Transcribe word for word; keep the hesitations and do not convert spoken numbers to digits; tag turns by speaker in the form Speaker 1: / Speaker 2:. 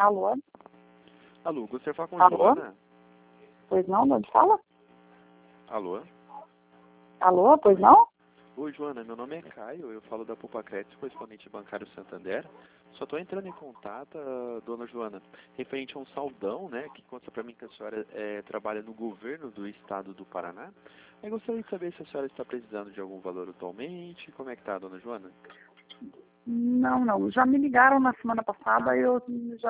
Speaker 1: Alô?
Speaker 2: Alô, gostaria de falar com
Speaker 1: Alô?
Speaker 2: Joana.
Speaker 1: Pois não? De onde fala?
Speaker 2: Alô?
Speaker 1: Alô? Pois não?
Speaker 2: Oi, Joana, meu nome é Caio, eu falo da Poupa Crédito, correspondente bancário Santander. Só estou entrando em contato, ah, dona Joana, referente a um saldão, né, que consta para mim que a senhora eh, trabalha no governo do estado do Paraná. Eu gostaria de saber se a senhora está precisando de algum valor atualmente. Como é que está, dona Joana?
Speaker 1: Não, não. Já me ligaram na semana passada e eu já